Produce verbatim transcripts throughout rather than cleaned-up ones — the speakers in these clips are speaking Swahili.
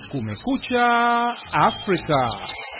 Kumekucha Afrika.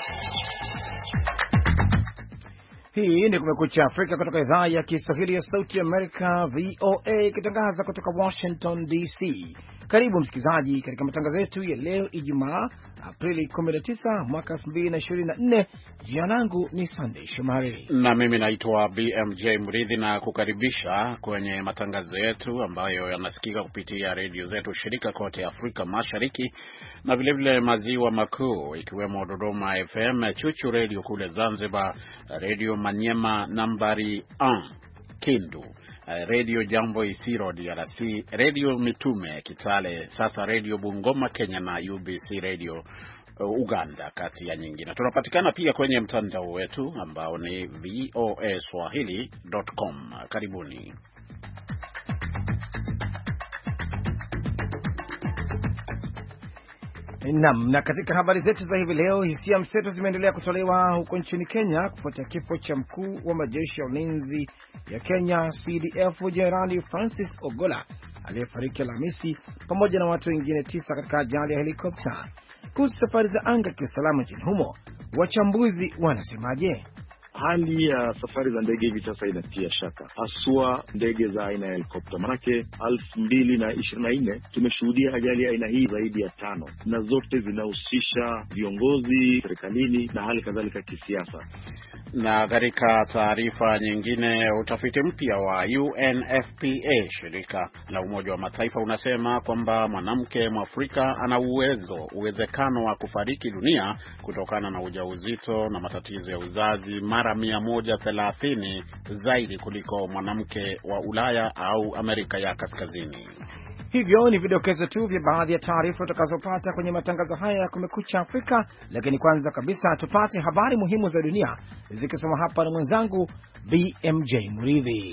Hii ni Kumekucha Afrika kutoka idhaa ya Kiswahili ya Sauti ya Amerika, V O A, ikitangaza kutoka Washington D C. Karibu msikilizaji katika matangazo yetu ya leo Ijumaa, Aprili kumi na tisa mwaka elfu mbili na ishirini na nne. Jina langu ni Sunday Shomari na mimi naitwa B M J Mridhi, na kukaribisha kwenye matangazo yetu ambayo yanasikika kupitia redio zetu shirika kote Afrika Mashariki na vile vile maziwa makuu, ikiwemo Dodoma F M, Chuchu Radio kule Zanzibar, Radio Manyema nambari moja Kindu, Radio Jambo Isiro D R C, Radio Mitume Kitale, sasa Radio Bungoma Kenya na U B C Radio Uganda, kati ya nyingine. Tunapatikana pia kwenye mtandao wetu ambao ni v o a swahili dot com. Karibuni. Naam, na katika habari zetu za hivi leo, hisia mseto zimeendelea kutolewa huko nchini Kenya kufuatia kifo cha mkuu wa majeshi ya ulinzi ya Kenya C D F Jenerali Francis Ogola aliyefariki Alhamisi pamoja na watu wengine tisa katika ajali ya helikopta. Kuhusu safari za anga kiusalama nchini humo, wachambuzi wanasemaje? Hali ya safari za ndege hivi sasa inatia shaka, haswa ndege za aina ya helikopta. Manake elfu mbili na ishirini na nne tumeshuhudia ajali ya aina hii zaidi ya tano, na zote zinahusisha viongozi serikalini na hali kadhalika kisiasa. Na katika taarifa nyingine, utafiti mpya wa U N F P A, shirika la Umoja wa Mataifa, unasema kwamba mwanamke Mwafrika ana uwezo uwezekano wa kufariki dunia kutokana na ujauzito na matatizo ya uzazi mara mia moja thelathini zaidi kuliko mwanamke wa Ulaya au Amerika ya Kaskazini. Hivyo ni vidokezo tu vya baadhi ya taarifa tutakazopata kwenye matangazo haya ya Kumekucha Afrika, lakini kwanza kabisa tupate habari muhimu za dunia zikisoma hapa na mwenzangu B M J Mridhi.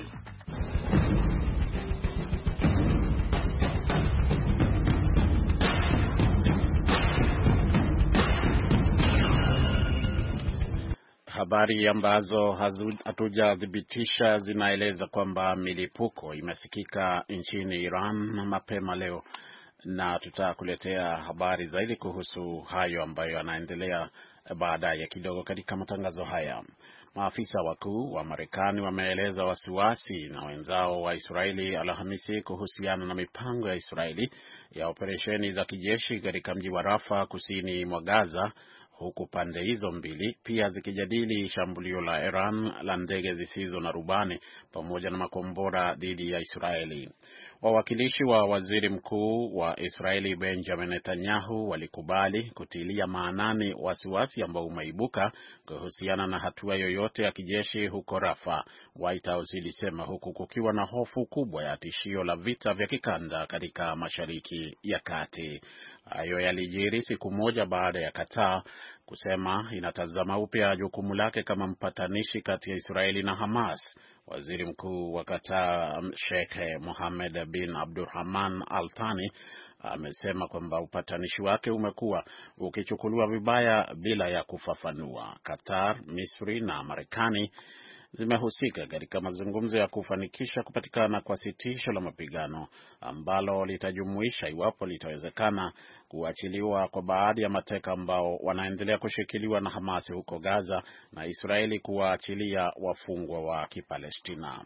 Habari ambazo hatujathibitisha zinaeleza kwamba milipuko imesikika nchini Iran mapema leo, na tutakuletea habari zaidi kuhusu hayo ambayo yanaendelea baadaye kidogo katika matangazo haya. Maafisa wakuu wa Marekani wameeleza wasiwasi na wenzao wa Israeli Alhamisi kuhusiana na mipango ya Israeli ya operesheni za kijeshi katika mji wa Rafa kusini mwa Gaza, huku pande hizo mbili pia zikijadili shambulio la Iran la ndege zisizo na rubani pamoja na makombora dhidi ya Israeli. Wawakilishi wa waziri mkuu wa Israeli Benjamin Netanyahu walikubali kutilia maanani wasiwasi ambao umeibuka kuhusiana na hatua yoyote ya kijeshi huko Rafa, White House ilisema, huku kukiwa na hofu kubwa ya tishio la vita vya kikanda katika Mashariki ya Kati. Hayo yalijiri siku moja baada ya Qatar kusema inatazama upya jukumu lake kama mpatanishi kati ya Israeli na Hamas. Waziri Mkuu wa Qatar Sheikh Mohammed bin Abdulrahman Al Thani amesema kwamba upatanishi wake umekuwa ukichukuliwa vibaya bila ya kufafanua. Qatar, Misri na Marekani zimehusika katika mazungumzo ya kufanikisha kupatikana kwa sitisho la mapigano ambalo litajumuisha, iwapo litawezekana, kuachiliwa kwa baadhi ya mateka ambao wanaendelea kushikiliwa na Hamas huko Gaza na Israeli kuwaachilia wafungwa wa Kipalestina.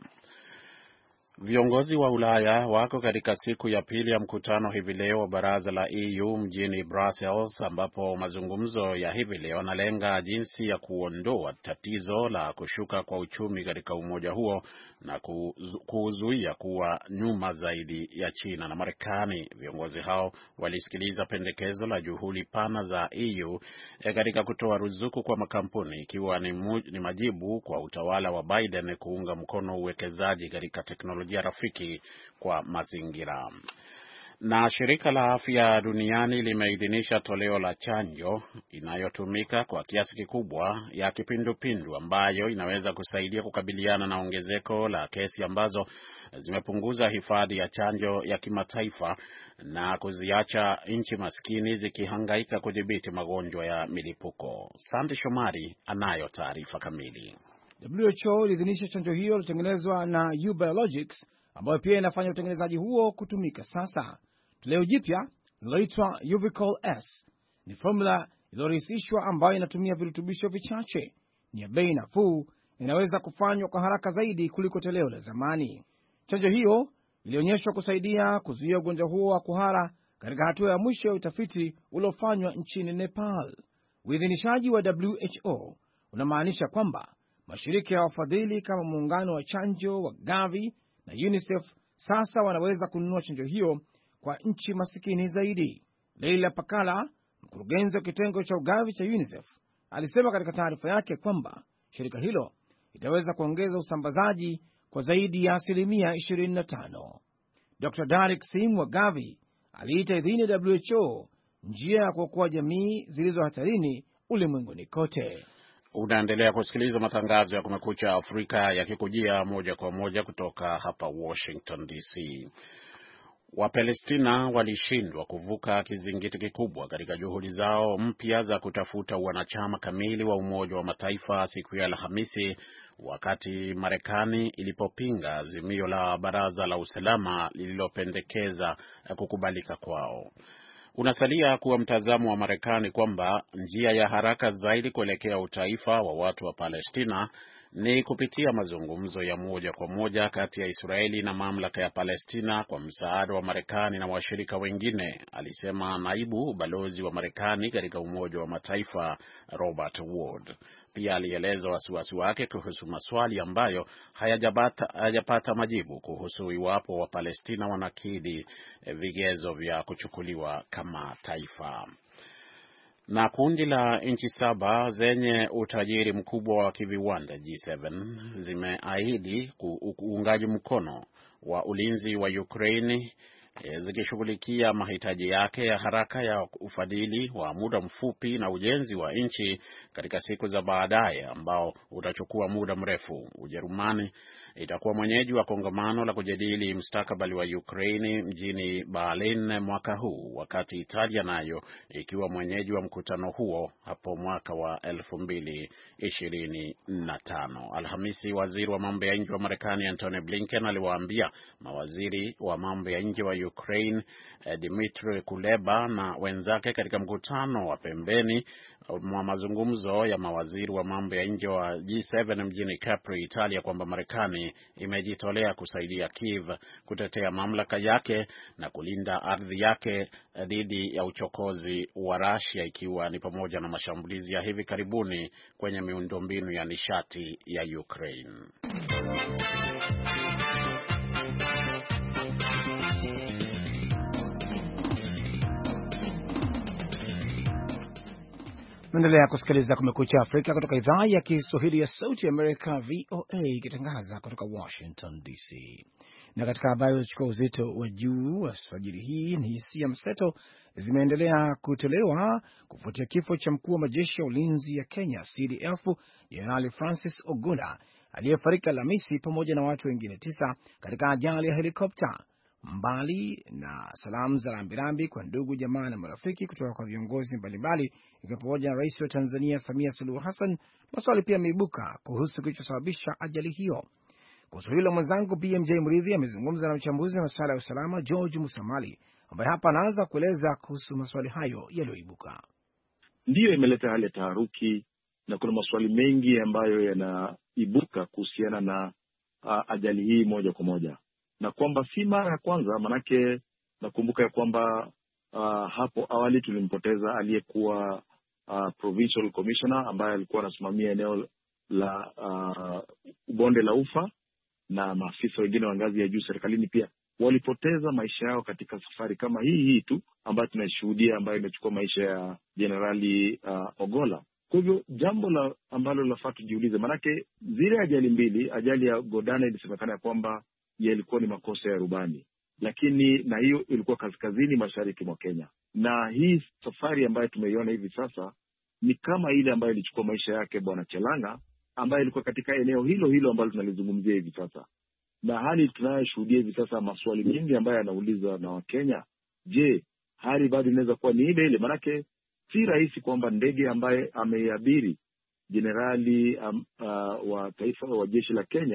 Viongozi wa Ulaya wako katika siku ya pili ya mkutano hivi leo wa baraza la E U mjini Brussels, ambapo mazungumzo ya hivi leo yanalenga jinsi ya kuondoa tatizo la kushuka kwa uchumi katika umoja huo na kuzuia kuwa nyuma zaidi ya China na Marekani. Viongozi hao walisikiliza pendekezo la juhudi pana za E U katika kutoa ruzuku kwa makampuni, ikiwa ni, mu, ni majibu kwa utawala wa Biden kuunga mkono uwekezaji katika teknolojia rafiki kwa mazingira. Na shirika la afya duniani limeidhinisha toleo la chanjo inayotumika kwa kiasi kikubwa ya kipindupindu ambayo inaweza kusaidia kukabiliana na ongezeko la kesi ambazo zimepunguza hifadhi ya chanjo ya kimataifa na kuziacha nchi maskini zikihangaika kudhibiti magonjwa ya milipuko. Sandy Shomari anayo taarifa kamili. W H O iliidhinisha chanjo hiyo iliyotengenezwa na U Biologics ambayo pia inafanya utengenezaji huo kutumika sasa. Toleo jipya linaloitwa Uvicol S ni formula iliyorahisishwa ambayo inatumia virutubisho vichache, ni ya bei nafuu, inaweza kufanywa kwa haraka zaidi kuliko toleo la zamani. Chanjo hiyo ilionyeshwa kusaidia kuzuia ugonjwa huo wa kuhara katika hatua ya mwisho ya utafiti uliofanywa nchini Nepal. Uidhinishaji wa W H O unamaanisha kwamba mashirika ya wafadhili kama muungano wa chanjo wa Gavi na UNICEF sasa wanaweza kununua chanjo hiyo kwa nchi masikini zaidi. Leila Pakala, mkurugenzi wa kitengo cha ugavi cha UNICEF, alisema katika taarifa yake kwamba shirika hilo itaweza kuongeza usambazaji kwa zaidi ya asilimia ishirini na tano. Dr Derek Sim wa Gavi aliita idhini ya W H O njia ya kuokoa jamii zilizo hatarini ulimwenguni kote. Unaendelea kusikiliza matangazo ya Kumekucha Afrika yakikujia moja kwa moja kutoka hapa Washington D C. Wapalestina walishindwa kuvuka kizingiti kikubwa katika juhudi zao mpya za kutafuta wanachama kamili wa Umoja wa Mataifa siku ya Alhamisi, wakati Marekani ilipopinga azimio la Baraza la Usalama lililopendekeza kukubalika kwao. Unasalia kuwa mtazamo wa Marekani kwamba njia ya haraka zaidi kuelekea utaifa wa watu wa Palestina ni kupitia mazungumzo ya moja kwa moja kati ya Israeli na mamlaka ya Palestina kwa msaada wa Marekani na washirika wengine, alisema naibu balozi wa Marekani katika Umoja wa Mataifa Robert Ward. Pia alieleza wasiwasi wake kuhusu maswali ambayo hayajapata hayajapata majibu kuhusu iwapo wa Palestina wanakidhi vigezo vya kuchukuliwa kama taifa. Na kundi la nchi saba zenye utajiri mkubwa wa kiviwanda G saba zimeahidi uungaji mkono wa ulinzi wa Ukraine, zikishughulikia mahitaji yake ya haraka ya ufadhili wa muda mfupi na ujenzi wa nchi katika siku za baadaye ambao utachukua muda mrefu. Ujerumani itakuwa mwenyeji wa kongamano la kujadili mustakabali wa Ukraine mjini Berlin mwaka huu, wakati Italia nayo ikiwa mwenyeji wa mkutano huo hapo mwaka wa elfu mbili ishirini na tano. Alhamisi, waziri wa mambo ya nje wa Marekani Antony Blinken aliwaambia mawaziri wa mambo ya nje wa Ukraine Dmytro Kuleba na wenzake katika mkutano wa pembeni mwa mazungumzo ya mawaziri wa mambo ya nje wa G saba mjini Capri, Italia, kwamba Marekani imejitolea kusaidia Kiev kutetea mamlaka yake na kulinda ardhi yake dhidi ya uchokozi wa Russia, ikiwa ni pamoja na mashambulizi ya hivi karibuni kwenye miundombinu ya nishati ya Ukraine. Mnaendelea kusikiliza Kumekucha Afrika kutoka idhaa ya Kiswahili ya Sauti ya Amerika V O A ikitangaza kutoka Washington D C. Na katika habari zilizochukua uzito wa juu alfajiri hii ni hisia mseto zimeendelea kutolewa kufuatia kifo cha mkuu wa majeshi ya ulinzi ya Kenya C D F Jenerali Francis Ogola aliyefariki Alhamisi pamoja na watu wengine tisa katika ajali ya helikopta. Mbali na salamu za rambirambi kwa ndugu, jamaa na marafiki kutoka kwa viongozi mbalimbali ikiwa pamoja na Rais wa Tanzania Samia Suluhu Hassan, maswali pia yameibuka kuhusu kilichosababisha ajali hiyo. Kuhusu hilo, mwenzangu B M J Mridhi amezungumza na mchambuzi wa masuala ya usalama George Musamali, ambaye hapa anaanza kueleza kuhusu maswali hayo yaliyoibuka. Ndiyo imeleta hali ya taharuki na kuna maswali mengi ambayo yanaibuka kuhusiana na uh, ajali hii moja kwa moja, na kwamba si mara ya kwanza. Manake nakumbuka ya kwamba uh, hapo awali tulimpoteza aliyekuwa uh, provincial commissioner ambaye alikuwa anasimamia eneo la uh, bonde la Ufa, na maafisa wengine wa ngazi ya juu serikalini pia walipoteza maisha yao katika safari kama hii hii tu ambayo tunashuhudia, ambayo imechukua maisha ya Jenerali uh, Ogola. Kwa hivyo jambo la ambalo lafaa tujiulize, manake zile ajali mbili, ajali ya Godana ilisemekana kwamba yalikuwa ni makosa ya rubani, lakini na hiyo ilikuwa kaskazini mashariki mwa Kenya. Na hii safari ambayo tumeiona hivi sasa ni kama ile ambayo ilichukua maisha yake Bwana Chelanga, ambaye ilikuwa katika eneo hilo hilo ambalo tunalizungumzia hivi sasa. Na hali tunayoshuhudia hivi sasa, maswali mengi ambayo yanaulizwa na Wakenya, je, hali bado inaweza kuwa ni ile ile? Manake si rahisi kwamba ndege ambaye ameiabiri jenerali um, uh, wa taifa wa jeshi la Kenya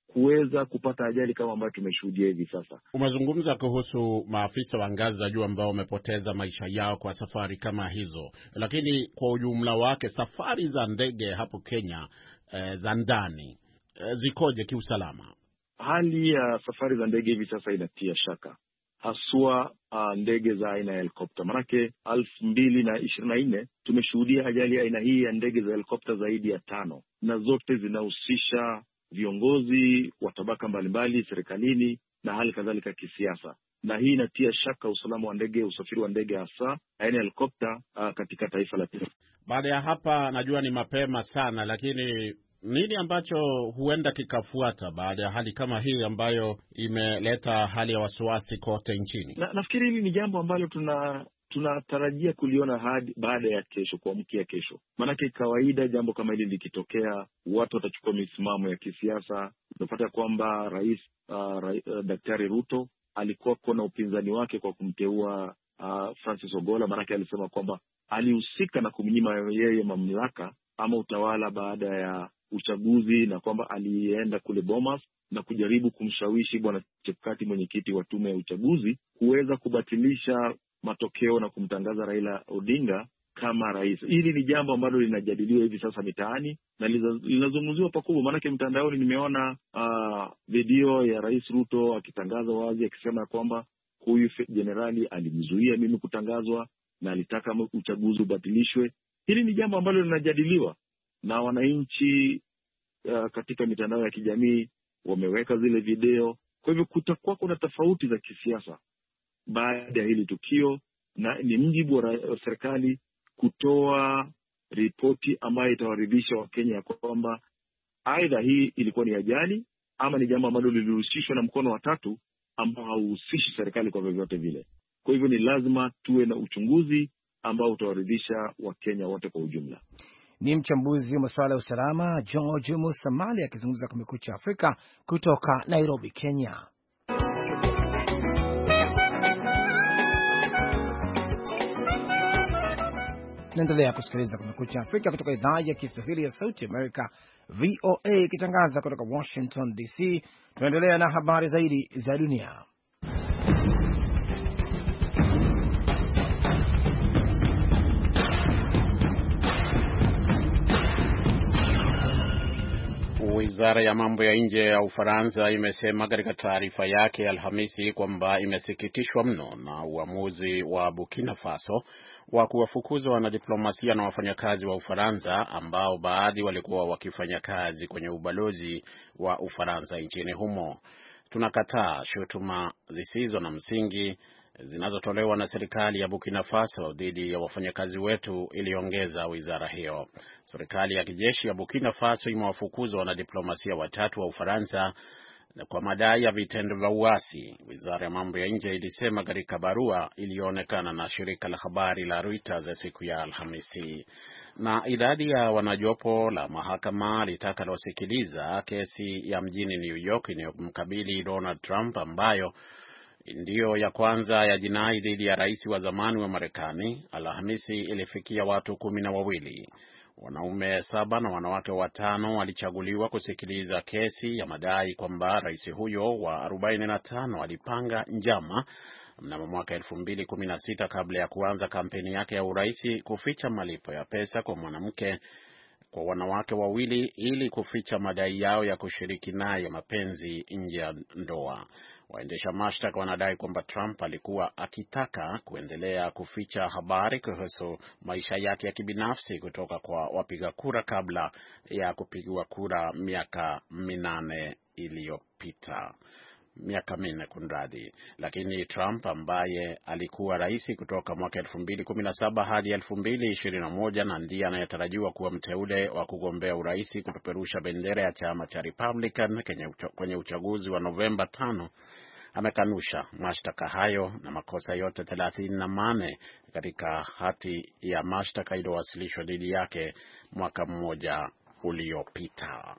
kuweza kupata ajali kama ambayo tumeshuhudia hivi sasa. Umezungumza kuhusu maafisa wa ngazi za juu ambao wamepoteza maisha yao kwa safari kama hizo, lakini kwa ujumla wake safari za ndege hapo Kenya eh, za ndani eh, zikoje kiusalama? Hali ya safari za ndege hivi sasa inatia shaka, haswa uh, ndege za aina ya helikopta. Manake elfu mbili na ishirini na nne tumeshuhudia ajali aina hii ya ndege za helikopta zaidi ya tano, na zote zinahusisha viongozi wa tabaka mbalimbali serikalini na hali kadhalika kisiasa, na hii inatia shaka usalama wa ndege, usafiri wa ndege hasa aina ya helikopta uh, katika taifa la Kenya. Baada ya hapa, najua ni mapema sana, lakini nini ambacho huenda kikafuata baada ya hali kama hii ambayo imeleta hali ya wasiwasi kote nchini? Na, nafikiri hili ni jambo ambalo tuna tunatarajia kuliona hadi baada ya kesho, kuamkia kesho. Maanake kawaida jambo kama hili likitokea, watu watachukua misimamo ya kisiasa. Unapata kwamba rais uh, ra, uh, Daktari Ruto alikuwa kona upinzani wake kwa kumteua uh, Francis Ogola. Maanake alisema kwamba alihusika na kumnyima yeye mamlaka ama utawala baada ya uchaguzi, na kwamba alienda kule Bomas na kujaribu kumshawishi bwana Chebukati, mwenyekiti wa tume ya uchaguzi, kuweza kubatilisha matokeo na kumtangaza Raila Odinga kama rais. Hili ni jambo ambalo linajadiliwa hivi sasa mitaani na linazungumziwa pakubwa. Maanake mtandaoni nimeona uh, video ya Rais Ruto akitangaza wazi akisema kwamba huyu jenerali alimzuia mimi kutangazwa na alitaka uchaguzi ubatilishwe. Hili ni jambo ambalo linajadiliwa na wananchi uh, katika mitandao ya kijamii, wameweka zile video. Kwa hivyo kutakuwa kuna tofauti za kisiasa baada ya hili tukio, na ni mjibu wa serikali kutoa ripoti ambayo itawaridhisha Wakenya kwamba aidha hii ilikuwa ni ajali ama ni jambo ambalo lilihusishwa na mkono wa tatu ambao hauhusishi serikali kwa vyovyote vile. Kwa hivyo ni lazima tuwe na uchunguzi ambao utawaridhisha Wakenya wote kwa ujumla. Ni mchambuzi wa masuala ya usalama George Musamali akizungumza Kumekucha Afrika kutoka Nairobi, Kenya. Naendelea kusikiliza Kumekucha Afrika kutoka idhaa ya Kiswahili ya Sauti Amerika, V O A, ikitangaza kutoka Washington D C. Tunaendelea na habari zaidi za dunia. Wizara ya mambo ya nje ya Ufaransa imesema katika taarifa yake Alhamisi kwamba imesikitishwa mno na uamuzi wa Burkina Faso wa kuwafukuza wanadiplomasia na wafanyakazi wa Ufaransa ambao baadhi walikuwa wakifanya kazi kwenye ubalozi wa Ufaransa nchini humo. Tunakataa shutuma zisizo na msingi zinazotolewa na serikali ya Burkina Faso dhidi ya wafanyakazi wetu, iliongeza wizara hiyo. Serikali ya kijeshi ya Burkina Faso imewafukuza wanadiplomasia watatu wa Ufaransa kwa madai ya vitendo vya uasi, wizara ya mambo ya nje ilisema katika barua iliyoonekana na shirika la habari la Reuters siku ya Alhamisi. Na idadi ya wanajopo la mahakama litakalosikiliza kesi ya mjini New York inayomkabili Donald Trump, ambayo ndiyo ya kwanza ya jinai dhidi ya rais wa zamani wa Marekani, Alhamisi ilifikia watu kumi na wawili. Wanaume saba na wanawake watano walichaguliwa kusikiliza kesi ya madai kwamba rais huyo wa arobaini na tano alipanga njama mnamo mwaka elfu mbili kumi na sita kabla ya kuanza kampeni yake ya urais kuficha malipo ya pesa kwa mwanamke kwa wanawake wawili ili kuficha madai yao ya kushiriki naye mapenzi nje ya ndoa. Waendesha mashtaka wanadai kwamba Trump alikuwa akitaka kuendelea kuficha habari kuhusu maisha yake ya kibinafsi kutoka kwa wapiga kura kabla ya kupigiwa kura miaka minane iliyopita. Miaka minne kunradhi. Lakini Trump ambaye alikuwa rais kutoka mwaka elfu mbili kumi na saba hadi elfu mbili ishirini na moja na ndiye anayetarajiwa kuwa mteule wa kugombea urais kupeperusha bendera ya chama cha Republican kwenye uchaguzi wa Novemba tano, amekanusha mashtaka hayo na makosa yote thelathini na nane katika hati ya mashtaka iliyowasilishwa dhidi yake mwaka mmoja uliopita.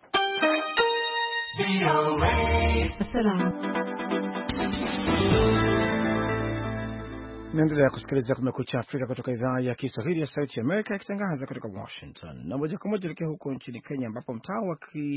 Naendelea kusikiliza Kumekucha Afrika kutoka idhaa ya Kiswahili ya Sauti ya Amerika ikitangaza kutoka Washington. Na moja kwa moja tukiwa huko nchini Kenya, ambapo mtaa wa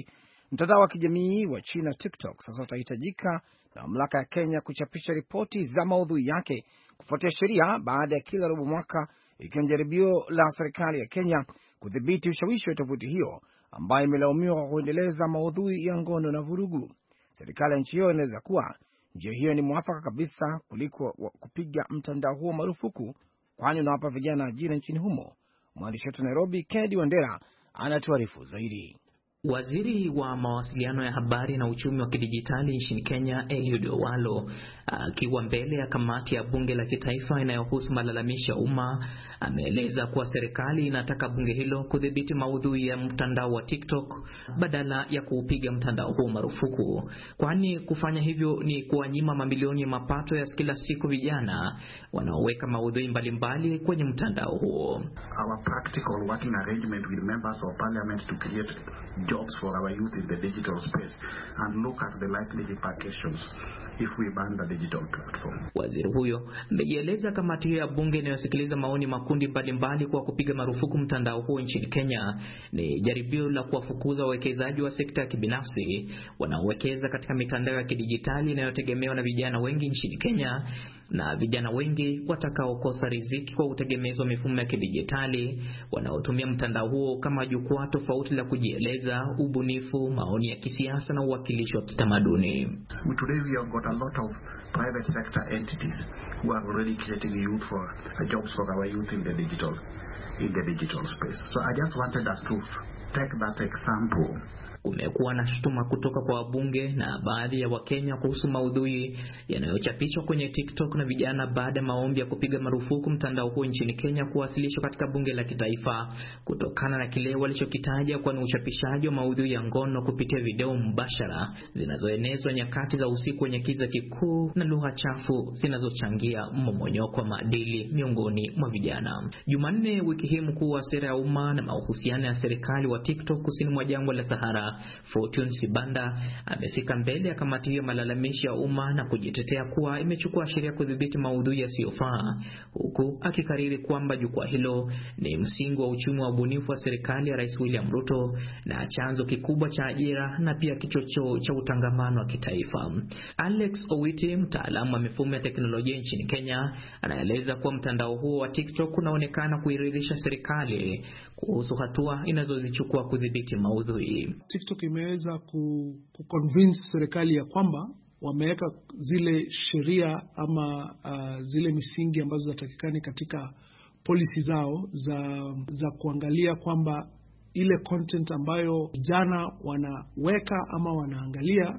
Mtandao wa kijamii wa China TikTok sasa utahitajika na mamlaka ya Kenya kuchapisha ripoti za maudhui yake kufuatia sheria baada ya kila robo mwaka, ikiwa jaribio la serikali ya Kenya kudhibiti ushawishi wa tovuti hiyo ambayo imelaumiwa kwa kuendeleza maudhui ya ngono na vurugu. Serikali ya nchi hiyo inaweza kuwa njia hiyo ni mwafaka kabisa kuliko kupiga mtandao huo marufuku, kwani unawapa vijana ajira nchini humo. Mwandishi wetu Nairobi, Kennedy Wandera, anatuarifu zaidi. Waziri wa mawasiliano ya habari na uchumi wa kidijitali nchini Kenya, Eliud Owalo, akiwa mbele ya kamati ya bunge la kitaifa inayohusu malalamisho ya umma, ameeleza kuwa serikali inataka bunge hilo kudhibiti maudhui ya mtandao wa TikTok badala ya kuupiga mtandao huo marufuku, kwani kufanya hivyo ni kuwanyima mamilioni ya mapato ya kila siku vijana wanaoweka maudhui mbalimbali kwenye mtandao huo. Our practical working arrangement with members of parliament to create jobs for our youth in the digital space and look at the likely repercussions if we ban the digital platform. Waziri huyo amejieleza kamati hiyo ya bunge inayosikiliza maoni makundi mbalimbali kwa kupiga marufuku mtandao huo nchini Kenya ni jaribio la kuwafukuza wawekezaji wa sekta ya kibinafsi wanaowekeza katika mitandao ya kidijitali inayotegemewa na vijana wengi nchini Kenya, na vijana wengi watakaokosa riziki kwa utegemezi wa mifumo ya kidijitali wanaotumia mtandao huo kama jukwaa tofauti la kujieleza, ubunifu, maoni ya kisiasa na uwakilishi wa kitamaduni. Today we have got a lot of private sector entities who are already creating youth for uh, jobs for our youth in the digital in the digital space. So I just wanted us to take that example. Kumekuwa na shutuma kutoka kwa wabunge na baadhi ya Wakenya kuhusu maudhui yanayochapishwa kwenye TikTok na vijana baada ya maombi ya kupiga marufuku mtandao huo nchini Kenya kuwasilishwa katika bunge la kitaifa kutokana na kile walichokitaja kwa ni uchapishaji wa maudhui ya ngono kupitia video mbashara zinazoenezwa nyakati za usiku kwenye kiza kikuu na lugha chafu zinazochangia mmomonyoko wa maadili miongoni mwa vijana. Jumanne wiki hii, mkuu wa sera ya umma na mahusiano ya serikali wa TikTok kusini mwa jangwa la Sahara, Fortune Sibanda, amefika mbele ya kamati hiyo malalamishi ya umma na kujitetea kuwa imechukua sheria kudhibiti maudhui yasiyofaa, huku akikariri kwamba jukwaa hilo ni msingi wa uchumi wa ubunifu wa serikali ya Rais William Ruto na chanzo kikubwa cha ajira na pia kichocheo cha utangamano wa kitaifa. Alex Owiti, mtaalamu wa mifumo ya teknolojia nchini Kenya, anaeleza kuwa mtandao huo wa TikTok unaonekana kuiridhisha serikali kuhusu hatua inazozichukua kudhibiti maudhui. TikTok imeweza ku, ku convince serikali ya kwamba wameweka zile sheria ama uh, zile misingi ambazo zinatakikana katika policy zao za za kuangalia kwamba ile content ambayo jana wanaweka ama wanaangalia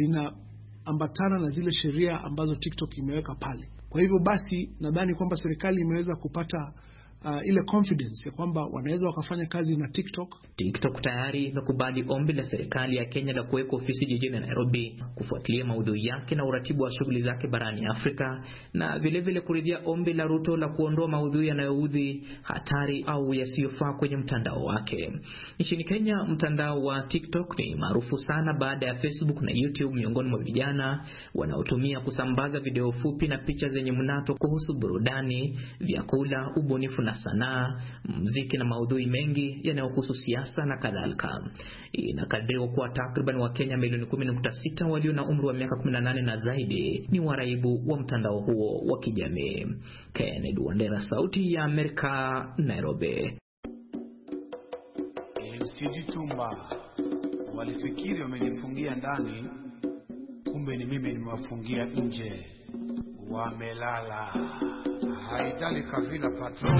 zinaambatana na zile sheria ambazo TikTok imeweka pale. Kwa hivyo basi nadhani kwamba serikali imeweza kupata Uh, ile confidence ya kwamba wanaweza wakafanya kazi na TikTok. TikTok tayari imekubali ombi la serikali ya Kenya la kuweka ofisi jijini Nairobi kufuatilia maudhui yake na uratibu wa shughuli zake barani Afrika, na vile vile kuridhia ombi la Ruto la kuondoa maudhui yanayoudhi, hatari au yasiyofaa kwenye mtandao wake. Nchini Kenya, mtandao wa TikTok ni maarufu sana baada ya Facebook na YouTube miongoni mwa vijana wanaotumia kusambaza video fupi na picha zenye mnato kuhusu burudani, vyakula, ubunifu na sanaa, muziki na maudhui mengi yanayohusu siasa na kadhalika. Inakadiriwa kuwa takriban Wakenya milioni kumi nukta sita walio na umri wa miaka kumi na nane na zaidi ni waraibu wa mtandao huo wa kijamii. Kennedy Wandera, Sauti ya Amerika, Nairobi. Msijitumba, walifikiri wamenifungia ndani, kumbe ni mimi nimewafungia nje. Wamelala. Haidali Kavila Patron.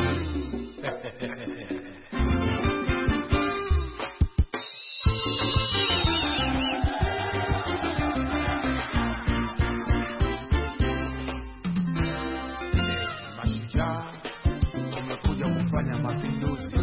Mashujaa tumekuja kufanya mapinduzi.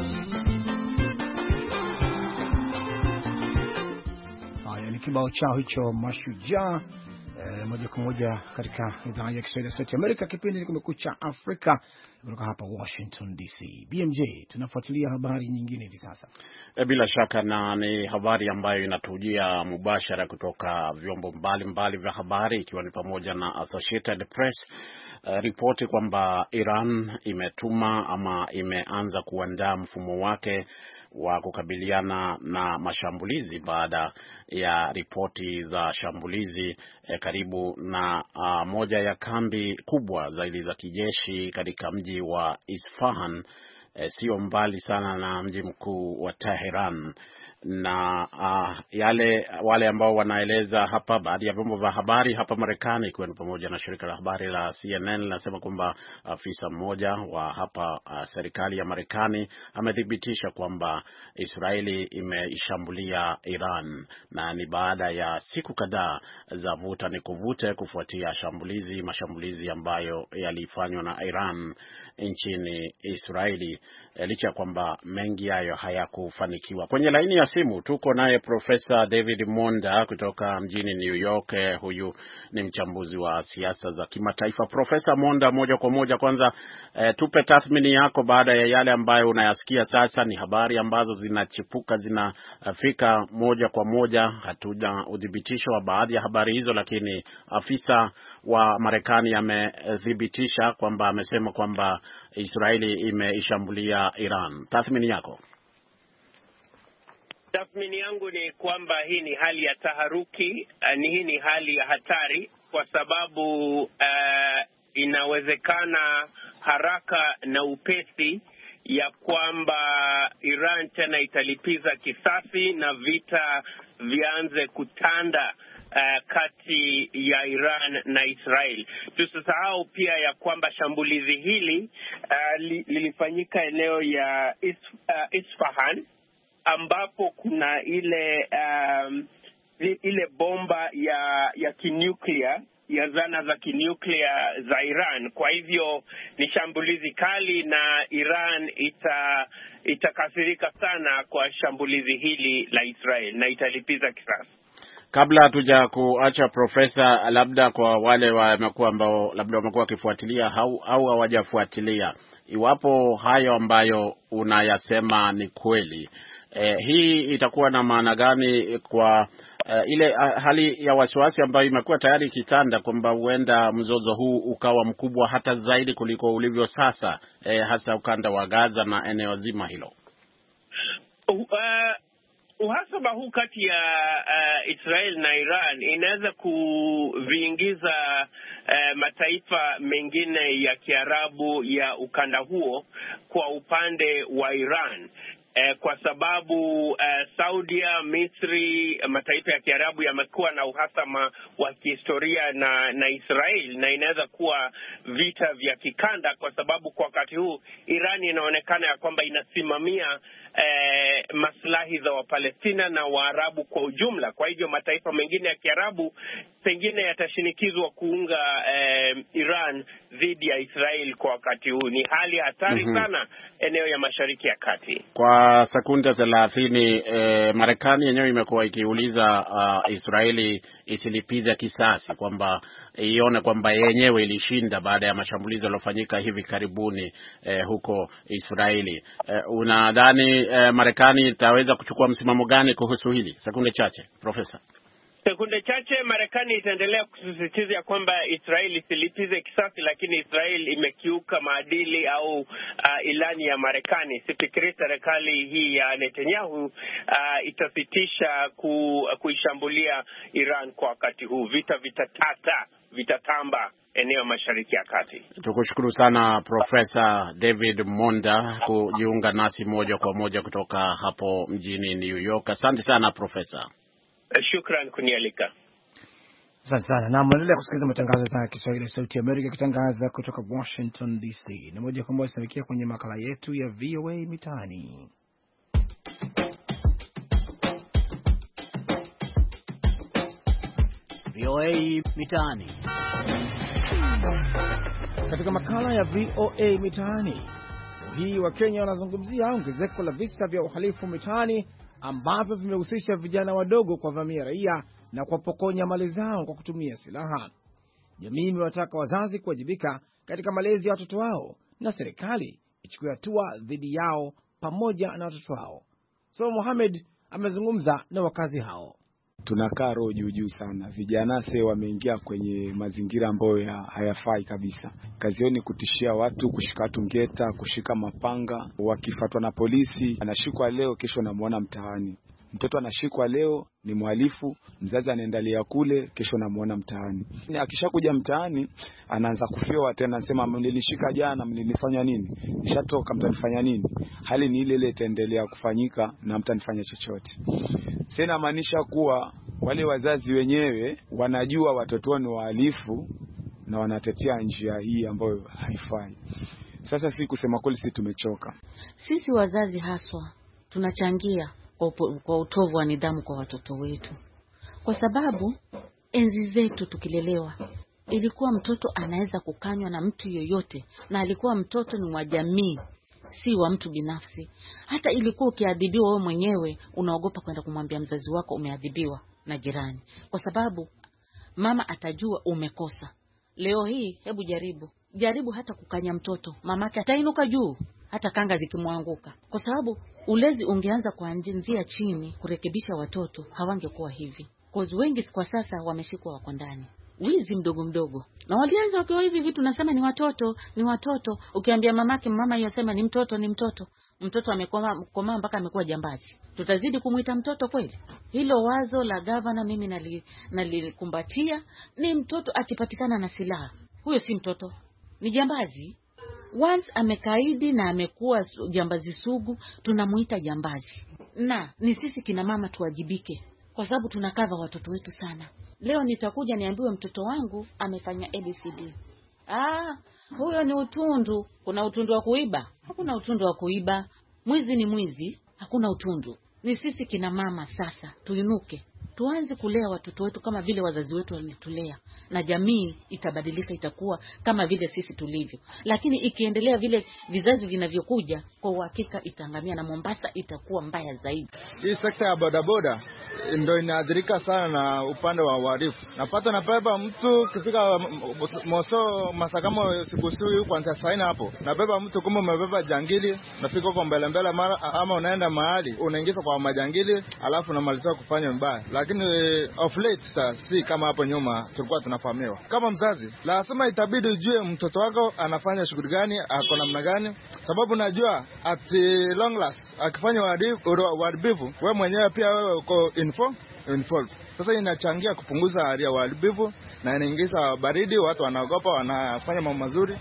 Haya ni kibao chao hicho Mashujaa. E, moja kwa moja katika idhaa ya Kiswahili ya Sauti ya Amerika, kipindi ni Kumekucha Afrika kutoka hapa Washington D C. B M J, tunafuatilia habari nyingine hivi sasa. E, bila shaka, na ni habari ambayo inatujia mubashara kutoka vyombo mbalimbali vya habari, ikiwa ni pamoja na Associated Press uh, ripoti kwamba Iran imetuma ama imeanza kuandaa mfumo wake wa kukabiliana na mashambulizi baada ya ripoti za shambulizi eh, karibu na uh, moja ya kambi kubwa zaidi za kijeshi katika mji wa Isfahan, eh, sio mbali sana na mji mkuu wa Tehran. Na uh, yale wale ambao wanaeleza hapa, baadhi ya vyombo vya habari hapa Marekani ikiwa ni pamoja na shirika la habari la C N N linasema kwamba afisa mmoja wa hapa uh, serikali ya Marekani amethibitisha kwamba Israeli imeishambulia Iran, na ni baada ya siku kadhaa za vuta ni kuvute kufuatia shambulizi mashambulizi ambayo yalifanywa na Iran nchini Israeli, licha kwamba mengi hayo hayakufanikiwa. Kwenye laini ya simu tuko naye Profesa David Monda kutoka mjini New York. Huyu ni mchambuzi wa siasa za kimataifa. Profesa Monda, moja kwa moja, kwanza eh, tupe tathmini yako baada ya yale ambayo unayasikia sasa. Ni habari ambazo zinachipuka, zinafika moja kwa moja, hatuja udhibitisho wa baadhi ya habari hizo, lakini afisa wa Marekani amethibitisha kwamba amesema kwamba Israeli imeishambulia Iran. Tathmini yako? Tathmini yangu ni kwamba hii ni hali ya taharuki, uh, ni hii ni hali ya hatari kwa sababu uh, inawezekana haraka na upesi ya kwamba Iran tena italipiza kisasi na vita vianze kutanda Uh, kati ya Iran na Israel. Tusisahau pia ya kwamba shambulizi hili uh, li, lilifanyika eneo ya Is, uh, Isfahan ambapo kuna ile um, li, ile bomba ya ya kinuclear ya zana za kinuclear za Iran. Kwa hivyo ni shambulizi kali na Iran ita itakasirika sana kwa shambulizi hili la Israel na italipiza kisasi. Kabla hatuja kuacha Profesa, labda kwa wale wamekuwa ambao labda wamekuwa wakifuatilia au au hawajafuatilia, iwapo hayo ambayo unayasema ni kweli, eh, hii itakuwa na maana gani kwa uh, ile uh, hali ya wasiwasi ambayo imekuwa tayari kitanda kwamba huenda mzozo huu ukawa mkubwa hata zaidi kuliko ulivyo sasa, eh, hasa ukanda wa Gaza na eneo zima hilo? Uh, Uhasaba huu kati ya uh, Israel na Iran inaweza kuviingiza uh, mataifa mengine ya Kiarabu ya ukanda huo kwa upande wa Iran. Eh, kwa sababu eh, Saudia, Misri, mataifa ya Kiarabu yamekuwa na uhasama wa kihistoria na na Israel, na inaweza kuwa vita vya kikanda kwa sababu kwa wakati huu Iran inaonekana ya kwamba inasimamia eh, maslahi za Wapalestina na Waarabu kwa ujumla. Kwa hivyo mataifa mengine ya Kiarabu pengine yatashinikizwa kuunga eh, Iran dhidi ya Israel kwa wakati huu. Ni hali hatari mm-hmm. sana eneo ya Mashariki ya Kati. Kwa sekunde thelathini, eh, Marekani yenyewe imekuwa ikiuliza uh, Israeli isilipize kisasi, kwamba ione kwamba yenyewe ilishinda baada ya mashambulizi yaliyofanyika hivi karibuni eh, huko Israeli. Eh, unadhani eh, Marekani itaweza kuchukua msimamo gani kuhusu hili? Sekunde chache, Profesa. Sekunde chache. Marekani itaendelea kusisitiza kwamba Israeli isilipize kisasi, lakini Israeli imekiuka maadili au uh, ilani ya Marekani. Sifikiri serikali hii ya Netanyahu uh, itasitisha ku, kuishambulia Iran kwa wakati huu. Vita vitatata, vitatamba eneo Mashariki ya Kati. Tukushukuru sana Profesa David Monda kujiunga nasi moja kwa moja kutoka hapo mjini New York. Asante sana Profesa. Shukran kunialika. Asante sana. Na mnaendelea kusikiliza matangazo ya Kiswahili ya Sauti ya Amerika kitangaza kutoka Washington D C. Na moja kwa moja tunaelekea kwenye makala yetu ya V O A Mitaani. V O A Mitaani. Katika makala ya V O A Mitaani, hii wa Kenya wanazungumzia ongezeko la visa vya uhalifu mitaani ambavyo vimehusisha vijana wadogo kwa vamia raia na kuwapokonya mali zao kwa kutumia silaha. Jamii imewataka wazazi kuwajibika katika malezi ya watoto wao na serikali ichukue hatua dhidi yao pamoja na watoto wao. So Mohamed amezungumza na wakazi hao. tunakaa roho juu juu sana. Vijana sasa wameingia kwenye mazingira ambayo ya hayafai kabisa. Kazi yao ni kutishia watu, kushika tungeta, kushika mapanga. Wakifuatwa na polisi, anashikwa leo, kesho namuona mtaani. Mtoto anashikwa leo ni mhalifu, mzazi anaendelea kule, kesho namuona mtaani. Akishakuja mtaani anaanza kufioa tena, anasema mlinishika jana, mlinifanya nini? Nishatoka, mtanifanya nini? Hali ni ile ile itaendelea kufanyika na mtanifanya chochote. Sina maanisha kuwa wale wazazi wenyewe wanajua watoto wao ni wahalifu na wanatetea njia hii ambayo haifai. Sasa si kusema kweli, sisi tumechoka. Sisi wazazi haswa tunachangia kwa utovu wa nidhamu kwa watoto wetu. Kwa sababu enzi zetu tukilelewa, ilikuwa mtoto anaweza kukanywa na mtu yoyote, na alikuwa mtoto ni wa jamii, si wa mtu binafsi. Hata ilikuwa ukiadhibiwa wewe mwenyewe unaogopa kwenda kumwambia mzazi wako umeadhibiwa na jirani, kwa sababu mama atajua umekosa. Leo hii hebu jaribu jaribu hata kukanya mtoto, mamake atainuka juu hata kanga zikimwanguka, kwa sababu ulezi ungeanza kuanzia chini kurekebisha watoto, hawangekuwa hivi. Cause wengi kwa sasa wameshikwa wako ndani, wizi mdogo mdogo, na walianza wakiwa hivi vitu. Nasema ni watoto, ni watoto. Ukiambia mamake, mama yasema ni mtoto, ni mtoto. Mtoto amekoma koma mpaka amekuwa jambazi. Tutazidi kumuita mtoto kweli? Hilo wazo la gavana mimi nalikumbatia. Ni mtoto akipatikana na silaha, huyo si mtoto, ni jambazi. Once amekaidi na amekuwa jambazi sugu, tunamuita jambazi. Na ni sisi kina mama tuwajibike, kwa sababu tunakava watoto wetu sana. Leo nitakuja niambiwe mtoto wangu amefanya A B C D. Ah, huyo ni utundu. Kuna utundu wa kuiba? Hakuna utundu wa kuiba. Mwizi ni mwizi, hakuna utundu. Ni sisi kina mama sasa tuinuke, tuanze kulea watoto wetu kama vile wazazi wetu walitulea, na jamii itabadilika, itakuwa kama vile sisi tulivyo. Lakini ikiendelea vile vizazi vinavyokuja, kwa uhakika itaangamia, na Mombasa itakuwa mbaya zaidi. Hii sekta ya bodaboda ndio inaathirika sana na upande wa uhalifu. Napata nabeba mtu kifika moso masakamo sikusui kwanza saina hapo. Nabeba mtu kama umebeba jangili, nafika huko mbele mbele mara, ama unaenda mahali unaingiza kwa majangili alafu unamaliza kufanya mbaya. Lakini of late sasa si kama hapo nyuma tulikuwa tunafahamiwa. Kama mzazi lazima itabidi ujue mtoto wako anafanya shughuli gani, ako namna gani, sababu najua at long last akifanya uhalifu wewe mwenyewe pia wewe uko info involved. Sasa inachangia kupunguza hali ya uhalifu na inaingiza baridi, watu wanaogopa, wanafanya mambo mazuri.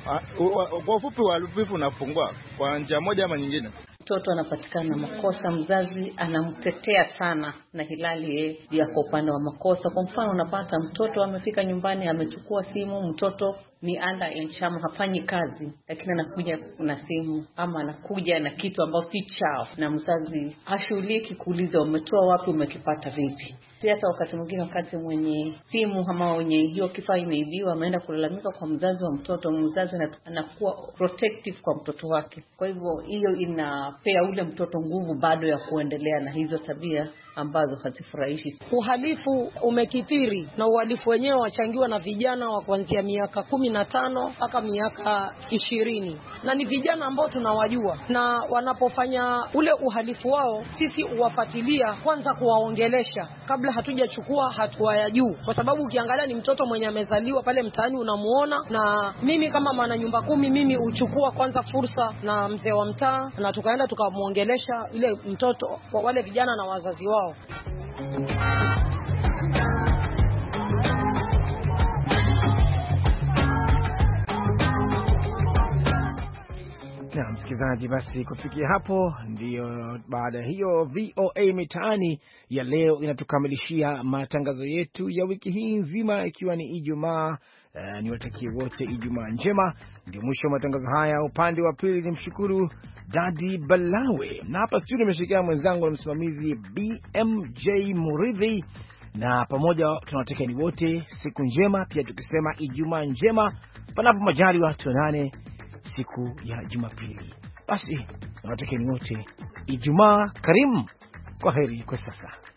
Kwa ufupi uhalifu unapungua kwa njia moja ama nyingine. Mtoto anapatikana na makosa, mzazi anamtetea sana, na hilali yeye yako upande wa makosa. Kwa mfano unapata mtoto amefika nyumbani, amechukua simu, mtoto ni under enchama, hafanyi kazi, lakini anakuja na simu ama anakuja na kitu ambacho si chao, na mzazi hashughuliki kuuliza umetoa wapi, umekipata vipi. Hata wakati mwingine wakati mwenye simu ama mwenye hiyo kifaa imeibiwa, ameenda kulalamika kwa mzazi wa mtoto, mzazi anakuwa protective kwa mtoto wake. Kwa hivyo hiyo inapea ule mtoto nguvu bado ya kuendelea na hizo tabia ambazo hazifurahishi. Uhalifu umekithiri, na uhalifu wenyewe wachangiwa na vijana wa kuanzia miaka kumi na tano mpaka miaka ishirini, na ni vijana ambao tunawajua, na wanapofanya ule uhalifu wao sisi uwafuatilia kwanza kuwaongelesha kabla hatujachukua hatua ya juu, kwa sababu ukiangalia ni mtoto mwenye amezaliwa pale mtaani unamuona. Na mimi kama mwana nyumba kumi, mimi uchukua kwanza fursa na mzee wa mtaa, na tukaenda tukamuongelesha ile mtoto, wale vijana na wazazi wao. Na msikilizaji, basi kufikia hapo ndiyo, baada ya hiyo V O A Mitaani ya leo inatukamilishia matangazo yetu ya wiki hii nzima, ikiwa ni Ijumaa. Uh, niwatakie wote Ijumaa njema. Ndio mwisho wa matangazo haya. Upande wa pili ni mshukuru Dadi Balawe, na hapa studio nimeshirikiana mwenzangu na msimamizi B M J Muridhi, na pamoja tunawatakia ni wote siku njema, pia tukisema Ijumaa njema, panapo majaliwa tuonane siku ya Jumapili. Basi nawatakia ni wote Ijumaa karimu. Kwaheri kwa sasa.